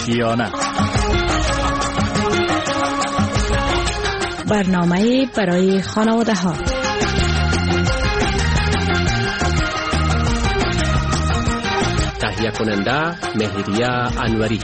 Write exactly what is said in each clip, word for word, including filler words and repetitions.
آشیانه. برنامه برای خانواده ها. تهیه کننده مهریه انوری.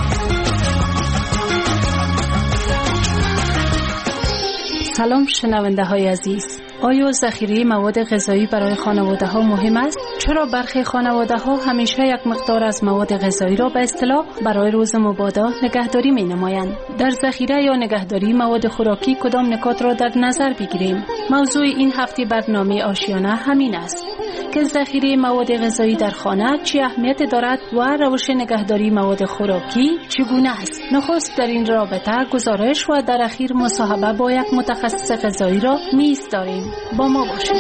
سلام شنونده های عزیز. آیا ذخیره مواد غذایی برای خانواده ها مهم است؟ چرا برخی خانواده ها همیشه یک مقدار از مواد غذایی را به اصطلاح برای روز مبادا نگهداری می نمایند؟ در ذخیره یا نگهداری مواد خوراکی کدام نکات را در نظر بگیریم؟ موضوع این هفته برنامه آشیانه همین است که ذخیره مواد غذایی در خانه چه اهمیت دارد و روش نگهداری مواد خوراکی چگونه است. نخست در این رابطه گزارش و در اخیر مصاحبه با یک متخصص غذایی را میز داریم. با ما باشید.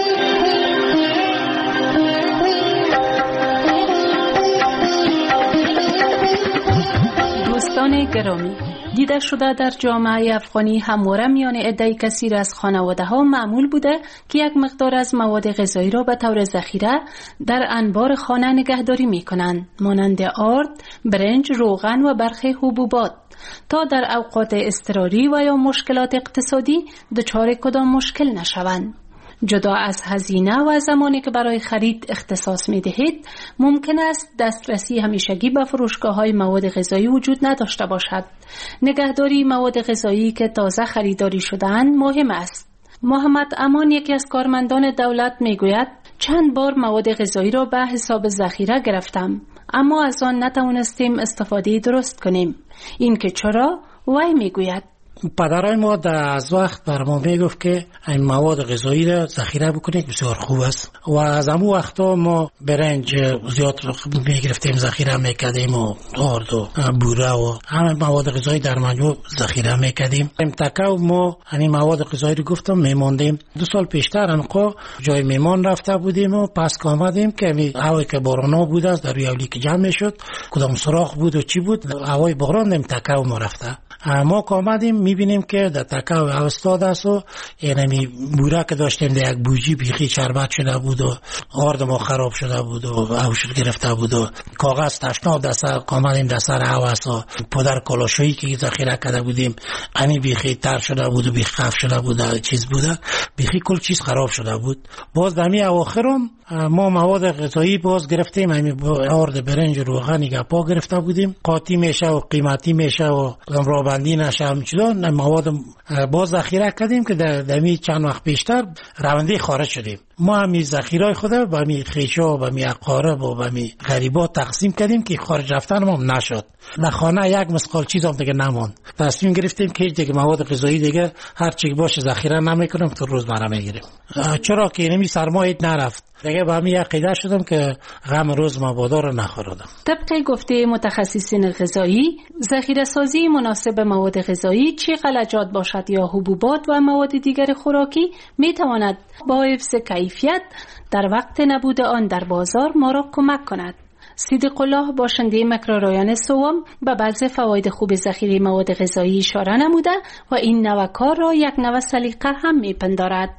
دوستان گرامی، دیده شده در جامعه افغانی همواره میان عده کثیر از خانواده ها معمول بوده که یک مقدار از مواد غذایی را به طور ذخیره در انبار خانه نگهداری می کنند، مانند آرد، برنج، روغن و برخی حبوبات، تا در اوقات اضطراری و یا مشکلات اقتصادی دچار کدام مشکل نشوند. جدا از هزینه و زمانی که برای خرید اختصاص می دهید، ممکن است دسترسی همیشگی به فروشگاه‌های مواد غذایی وجود نداشته باشد. نگهداری مواد غذایی که تازه خریداری شده‌اند مهم است. محمد امان، یکی از کارمندان دولت، می گوید چند بار مواد غذایی را به حساب ذخیره گرفتم، اما از آن نتوانستیم استفاده درست کنیم. این که چرا؟ وی می گوید پدرای ما در از وقت بر ما میگفت که این مواد غذایی را ذخیره بکنید، بسیار خوب است. و از همون وقتا ما برنج زیاد میگرفتیم ذخیره میکردیم و آرد و بوره و همه مواد غذایی در مجموع ذخیره میکردیم. امتکاو ما این مواد غذایی رو گفتم میماندیم. دو سال پیشتر انقا جای میمان رفته بودیم و پس آمدیم که هوایی که بارانا بود است در روی اولی که جمع میشد، کدام سوراخ بود و چی بود، هوای باران امتکاو ما رفته. ما آمدیم میبینیم که در تکاو استاد است و یعنی بوره که داشتیم در یک بوجی بیخی چربت شده بود و آرد ما خراب شده بود و اوشل گرفته بود و کاغذ تشناب در سر آمدیم در سر هواس و پودر کلاشویی که ذخیره کرده بودیم امی بیخی تر شده بود و بیخی خف شده بود، چیز بوده بیخی کل چیز خراب شده بود. باز دمی اواخرم ما مواد غذایی باز گرفتیم، امی آرد برنج روغن گپا گرفته بودیم، قاطی میشه و قیمتی میشه و رابندی نشه همچنان مواد باز ذخیره کردیم که در دمی چند وقت پیشتر رونده خارج شدیم. ما همی ذخیرهای خود به می خیشا و به می اقارب و به می غریبات تقسیم کردیم که خارج رفتن ما نشد. در خانه یک مسقال چیز هم دیگه نماند. تصمیم گرفتیم که دیگه مواد غذایی دیگه هر چی باشه ذخیره نمیکنیم، تو روزمره میگیریم. چرا که نمی سرمایه نرفت دیگه به همین عقیده شدم که غم روز مبادا رو نخوردم. طبق گفته متخصصین غذایی، ذخیره سازی مناسب مواد غذایی چه غلجات باشد یا حبوبات و مواد دیگر خوراکی می تواند با حفظ کیفیت در وقت نبود آن در بازار ما را کمک کند. صدیق الله باشنده مکرارایان سوم به بعض فواید خوب ذخیره مواد غذایی اشاره نموده و این نوع کار را یک نوع سلیقه هم میپندارد.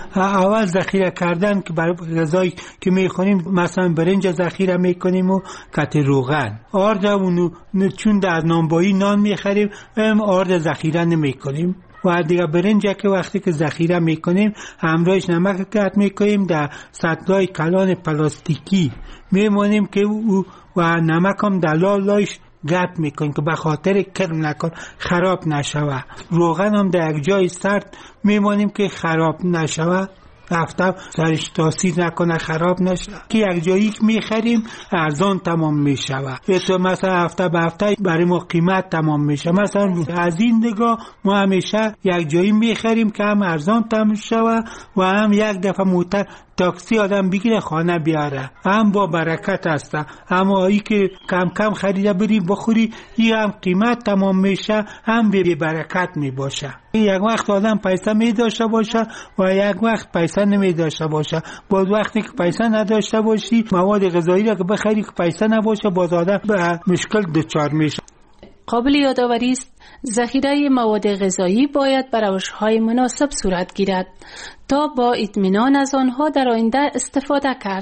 اول ذخیره کردن که برای غذایی که میخوریم، مثلا برنج ذخیره میکنیم و قطع روغن، آرد اونو چون در نانبایی نان میخریم هم آرد ذخیره نمیکنیم و دیگه برنج که وقتی که ذخیره میکنیم همراهش نمک قطع میکنیم در سطلای کلان پلاستیکی میمونیم که او و نمک هم در لالایش گپ میکنیم که به خاطر کرم نکن خراب نشوه. روغن هم در یک جای سرد میمونیم که خراب نشوه، هفته سرش تاثیر نکنه خراب نشه. که یک جایی که میخریم ارزان تمام میشوه، تو مثلا هفته به هفته برای ما قیمت تمام میشه. مثلا از این نگاه ما همیشه یک جایی میخریم که هم ارزان تمام شوه و هم یک دفعه موتر تاکسی آدم بگیره خانه بیاره، هم با برکت هسته. اما ای که کم کم خریده بری بخوری، این هم قیمت تمام میشه هم بی برکت می باشه. یک وقت آدم پیسه می داشته باشه و یک وقت پیسه نمی داشته باشه. باز وقتی که پیسه نداشته باشی مواد غذایی را که بخری که پیسه نباشه، باز آدم به مشکل دچار میشه. قابل یادآوری است ذخیره مواد غذایی باید بر روش‌های مناسب صورت گیرد تا با اطمینان از آنها در آینده استفاده کرد.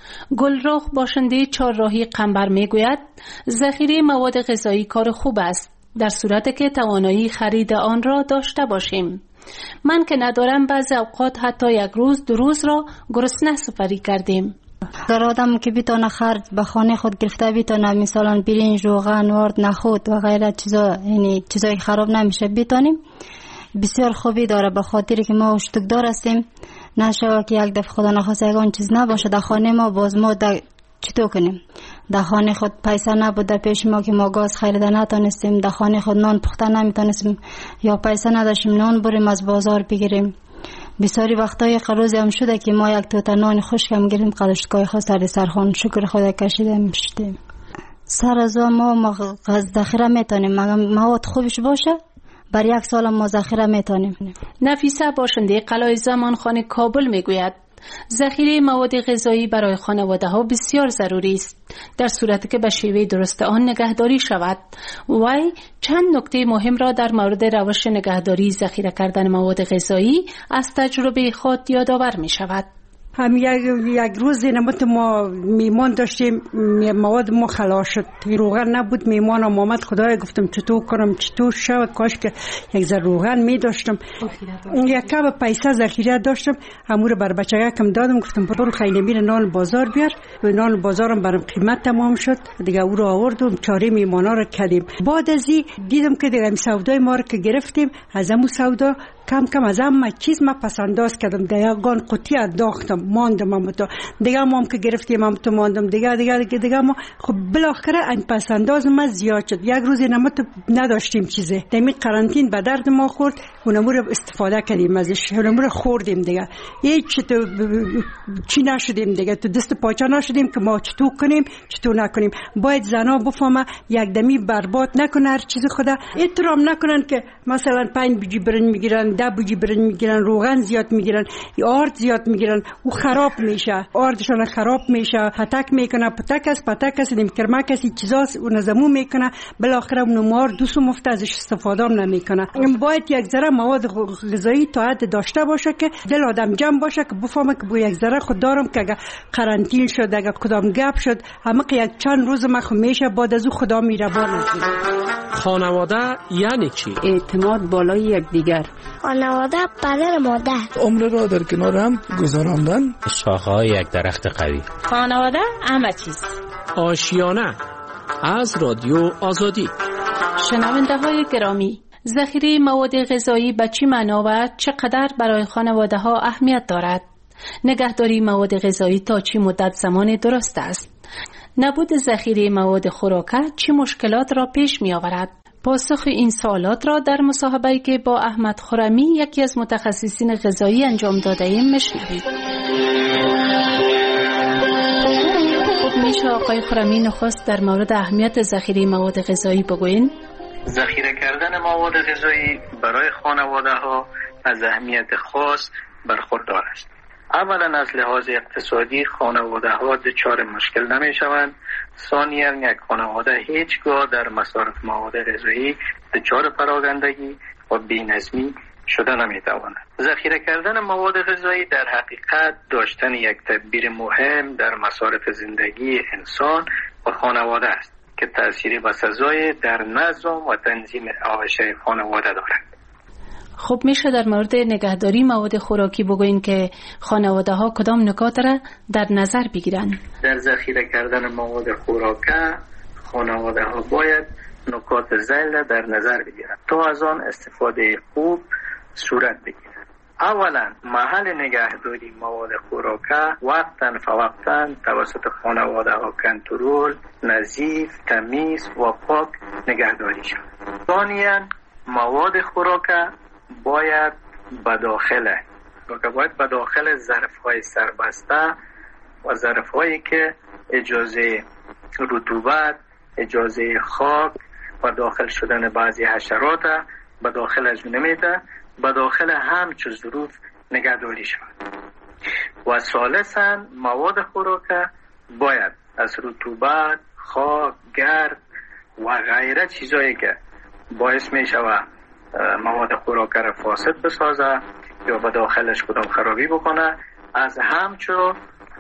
گلرخ باشنده چهارراهی قنبر میگوید ذخیره مواد غذایی کار خوب است در صورتی که توانایی خرید آن را داشته باشیم. من که ندارم بعضی اوقات حتی یک روز دو روز را گرسنه سپری کردیم. در آدم که بتونه خرج به خانه خود گرفته بتونه مثلا برنج، روغن، آرد، نخود و غیره چیزا، یعنی چیزای خراب نمیشه بتونیم، بسیار خوبی داره. به خاطری که ما اشتکدار هستیم، نشه که یک دفعه خدا نخواسته اگه چیز نباشه در خانه ما، باز ما چطور کنیم؟ در خانه خود پیسه نبوده پیش ما که ما گاز خریده نتونستیم، در خانه خود نان پخته نمیتونستیم یا پیسه نداشتیم نان بریم از بازار بگیریم. بسیاری وقتای قروزی هم شده که ما یک توت نان خشک هم گیریم قدشتگاه خود سر سرخان شکر خدا کشیده میشتیم. سر از ما ذخیره میتونیم، مگه مواد خوبش باشه بر یک سال ما ذخیره میتونیم. نفیسه باشنده قلعه زمانخانه کابل میگوید ذخیره مواد غذایی برای خانواده ها بسیار ضروری است در صورتی که به شیوه درست آن نگهداری شود. وی چند نکته مهم را در مورد روش نگهداری ذخیره کردن مواد غذایی از تجربه خود یادآور می شود. هم یک, یک روز نمت ما میمان داشتیم، مواد ما خلاص شد، روغن نبود. میمانم آمد، خدای گفتم چطور کنم چطور شود، کاش که یک ذره روغن می داشتم، یک کم پیسه ذخیره داشتم، همون بر بچه‌ها کم دادم، گفتم برو خیلی میره نان بازار بیار. و نان بازارم برام قیمت تمام شد، دیگه او رو آوردم چاره میمانا رو کردیم. بعد از این دیدم که دیگه سودای ما رو که گرفتیم، از همون سودا کم کم از همه چیز ما پسنداز کردم، دیگه گان قطعی انداختم ماندم. هم تو دیگه ما هم که گرفتیم هم تو ماندم دیگه دیگه دیگه, دیگه ما خب بالاخره این پسنداز ما زیاد شد. یک روز نمت نداشتیم چیزه، دمی قرنطین به درد ما خورد، اونمو رو استفاده کردیم ازش، اونمو رو خوردیم دیگه. هیچ تو چی نشدیم دیگه، تو دست پاچه نشدیم که ما چطور کنیم چطور نکنیم. باید زنا بفهمه یک دمی برباد نکنه هر چیز خدا، احترام نکنن که مثلا پنج بجی برنج میگیرن، ده بجی برنج میگیرن، روغن زیاد میگیرن، آرد زیاد میگیرن، او خراب میشه، آردشون خراب میشه، پتک میکنه، پتک است پتک است نیم کرمک است چیزاست اون زمو میکنه، بالاخره اون مار دوسو مفت ازش استفاده هم نمیکنه. این باید یک ذره مواد غذایی تا حد داشته باشه که دل آدم جمع باشه که بفهمه که با یک ذره خود دارم که اگه قرنطین شد، اگه کدام گپ شد، همه که یک چند روز ما میشه بعد از او خدا میربان میکنه. خانواده یعنی چی؟ اعتماد بالای یکدیگر. خانواده پدر مادر. عمر را در کنار هم گذراندن. شاخه‌های یک درخت قوی. خانواده همه چیز. آشیانه از رادیو آزادی. شنونده های گرامی، ذخیره مواد غذایی به چه معنا و چقدر برای خانواده ها اهمیت دارد؟ نگهداری مواد غذایی تا چه مدت زمان درست است؟ نبود ذخیره مواد خوراکه چه مشکلات را پیش می آورد؟ پاسخ این سوالات را در مصاحبه‌ای که با احمد خرمی یکی از متخصصین غذایی انجام داده ایم میشنوید. خب میشه آقای خرمی نخست در مورد اهمیت ذخیره مواد غذایی بگوین؟ ذخیره کردن مواد غذایی برای خانواده ها از اهمیت خاص برخوردار است. اولا از لحاظ اقتصادی خانواده ها دچار مشکل نمی شوند. ثانیا یک خانواده هیچگاه در مصرف مواد غذایی دچار پراگندگی و بی‌نظمی شده نمی تواند. ذخیره کردن مواد غذایی در حقیقت داشتن یک تدبیر مهم در مصارف زندگی انسان و خانواده است که تأثیری بسزای در نظم و تنظیم عایشه خانواده دارد. خب میشه در مورد نگهداری مواد خوراکی بگوین که خانواده ها کدام نکات را در نظر بگیرن؟ در ذخیره کردن مواد خوراکه خانواده ها باید نکات ذیل در نظر بگیرند تا از آن استفاده خوب صورت بگیرد. اولا محل نگهداری مواد خوراکه وقتا فوقتا توسط خانواده ها کنترل، نظیف، تمیز و پاک نگهداری شود. ثانیا مواد خوراکه باید به داخل باید به داخل ظرف‌های سربسته و ظرف‌هایی که اجازه رطوبت، اجازه خاک و داخل شدن بعضی حشرات به داخل از نمیده، به داخل همچو ظروف نگهداری شود. و ثالثاً مواد خوراکه باید از رطوبت، خاک، گرد و غیره چیزایی که باعث می شود مواد خوراکه را فاسد بسازه یا به داخلش کدام خرابی بکنه از همچو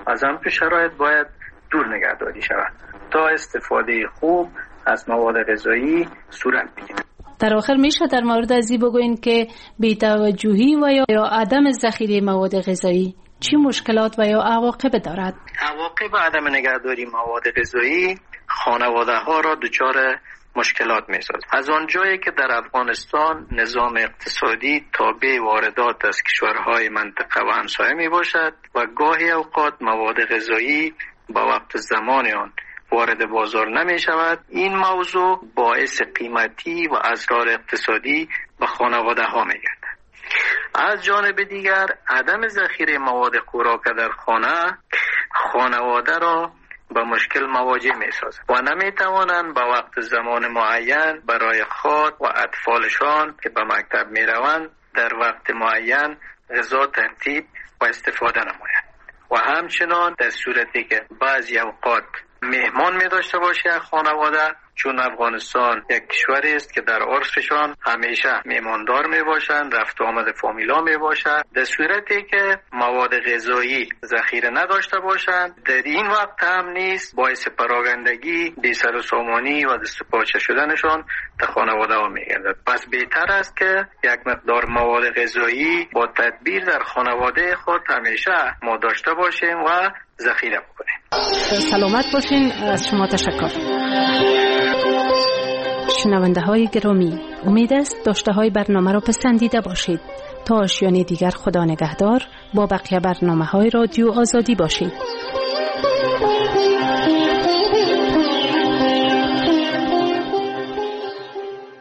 از همچون شرایط باید دور نگهداری شود تا استفاده خوب از مواد غذایی صورت بگیرد. در آخر میشه در مورد ازی بگوین که بی‌توجهی و یا عدم ذخیره مواد غذایی چی مشکلات و یا عواقب دارد؟ عواقب عدم نگهداری مواد غذایی خانواده ها را دچار مشکلات می سازد. از آنجایی که در افغانستان نظام اقتصادی تابع واردات از کشورهای منطقه و همسایه می باشد و گاهی اوقات مواد غذایی با وقت زمان آن وارد بازار نمی شود، این موضوع باعث قیمتی و اضرار اقتصادی به خانواده ها می گردد. از جانب دیگر عدم ذخیره مواد خوراک در خانه خانواده را با مشکل مواجه می سازد و نمی توانند با وقت زمان معین برای خود و اطفالشان که به مکتب می روند در وقت معین غذا ترتیب و استفاده نمایند و همچنان در صورتی که بعضی اوقات مهمان می داشته باشه خانواده، چون افغانستان یک کشوری است که در عرفشان همیشه میماندار می باشند، رفت و آمد فامیلا می باشند، در صورتی که مواد غذایی ذخیره نداشته باشند در این وقت هم نیست باعث پراگندگی، بی سر و سامانی و دست و پاچه شدنشان در خانواده ها می گردد. پس بهتر است که یک مقدار مواد غذایی با تدبیر در خانواده خود همیشه ما داشته باشیم و ذخیره بکنیم. سلامت باشین. از شما تشکر. شنونده های گرامی، امید است داشته های برنامه را پسندیده باشید. تا آشیانه دیگر خدا نگهدار. با بقیه برنامه های رادیو آزادی باشید.